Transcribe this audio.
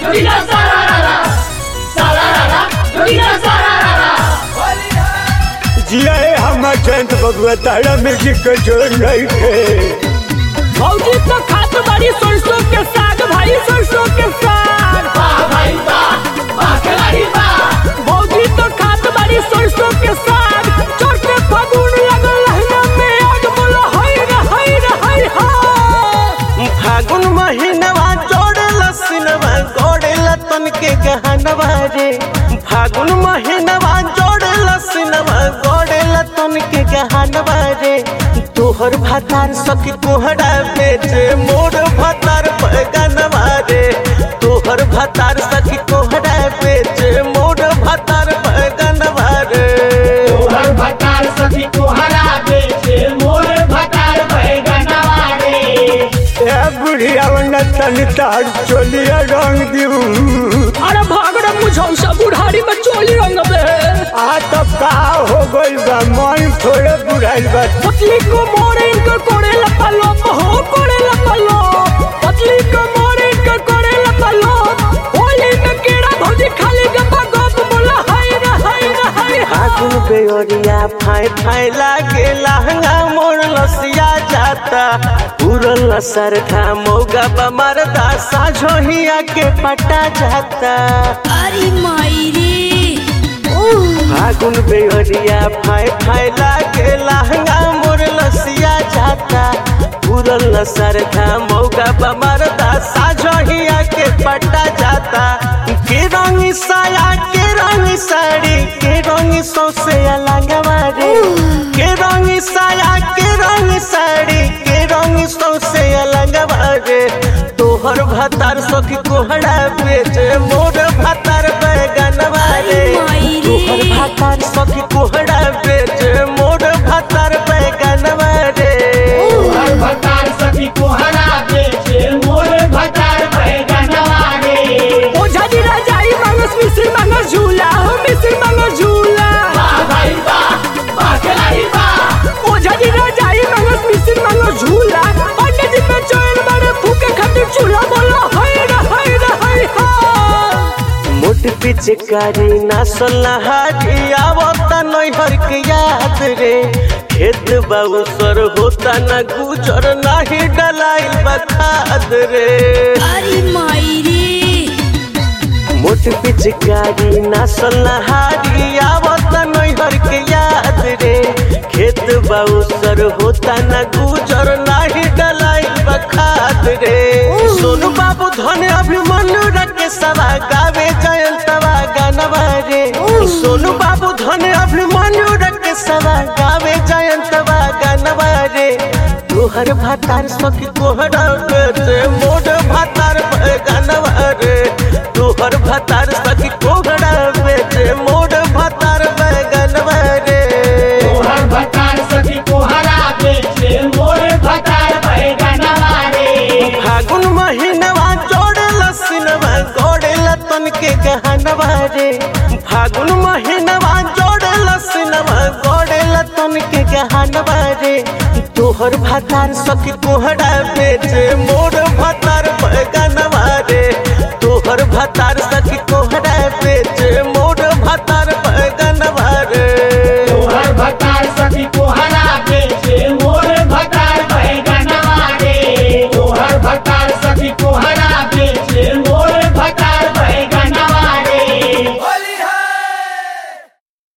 जिया हम जयंत बबुआ तारा म्यूजिक के जोड़ नहीं थे। भौजी तो खात बड़ी सरसों के साग भाई, सरसों के साग भौजी तो खात बड़ी सरसों के साग। चढ़ते फागुन लगल लहंगा में आग, बोलो हाय रे हाय रे हाय हाय। फागुन महीनवा जोड़े लसिनवा गोड़े लतन के गहनवा रे। फागुन महीनवा जोड़े लसिनवा गोड़े लतन के गहनवा रे। तोहर भातार सखी कोहरा बेचे मोर भातार बैगनवा रे। तोहर भातार सखी कोहरा बेचे मोर भातार बैगनवा रे। तोहर भतार सखी कोहरा बेचे मोर भतार बैगनवा रे। ए बुढ़िया तन तार चोलिया रंग दियो। अरे भाग रे मुझौसा बुढ़ारी में चोली रंग बे। आ तो का हो गइल बा, मन थोड़े बुढ़ाइल बा। पतली को मोरे इनका कोड़े लपलो हो, कोड़े लपलो। पतली को मोरे इनका कोड़े लपलो। होली में कीड़ा भौजी खाली गप्पा गप, बोला हाय रे हाय रे हाय हाय। फागुन बेओरिया फाय फाय लागे लहंगा मोर लसिया जाता। उड़ल सरधा मौगा बमरदा साझोहिया के पटा जाता। अरे मायरी फागुन बेओरिया फाय फाय लागे लहंगा मोर लसिया जाता। उड़ल सरधा मौगा बमरदा साझोहिया के पटा जाता। के रंग साया के रंग साड़ी के रंग सौसे अलगवा रे। के रंग साया के रंग साड़ी के रंग सौसे अलगवा रे। तोहर भातार सखी कोहरा बेचे मोर भातार बैगनवा रे। तोहर भातार सखी कोहरा बेचे मोर भातार बैगनवा रे। तोहर भतार सखी कोहरा बेचे मोर भतार बैगनवा रे। ओझा जी राजाई मांगस मिश्र मांगस झूला हो, मिश्र मांगस झूला। ओझा जी राजाई मांगस मिश्र मांगस झूला। पंडित जी पे चोर बड़े फूके खातिर चूल्हा, बोलो हाय रे हाय रे हाय हाय। मोट पिचकारी नासल नहारी आवता नैहर के याद रे। खेत बाउसर होता न गुजर नाही डलाइल बखाद रे। अरे मायरी मोट पिचकारी नासल नहारी आवता नैहर के याद रे। खेत बाउसर होता न गुजर नाही डलाइल बखाद रे। सोनू बाबू धन अभिमन्यु रखे सवा गावे जयंतवा गानवा रे। सोनू बाबू धन अभिमन्यु रखे सवा गावे जयंतवा गानवा रे। तोहर भातार सखी कोहरा बेचे मोर भातार बैगनवा रे। तोहर भातार सखी कोहरा बेचे मोर भातार बैगनवा रे। तोहर भतार सखी कोहरा बेचे मोर भतार बैगनवा रे। फागुन महीनवा जोड़े लसिनवा गोड़े लतन के गहनवा रे। फागुन महीनवा जोड़े लसिनवा गोड़े लतन के गहनवा रे। तोहर भातार सखी कोहरा बेचे मोर भातार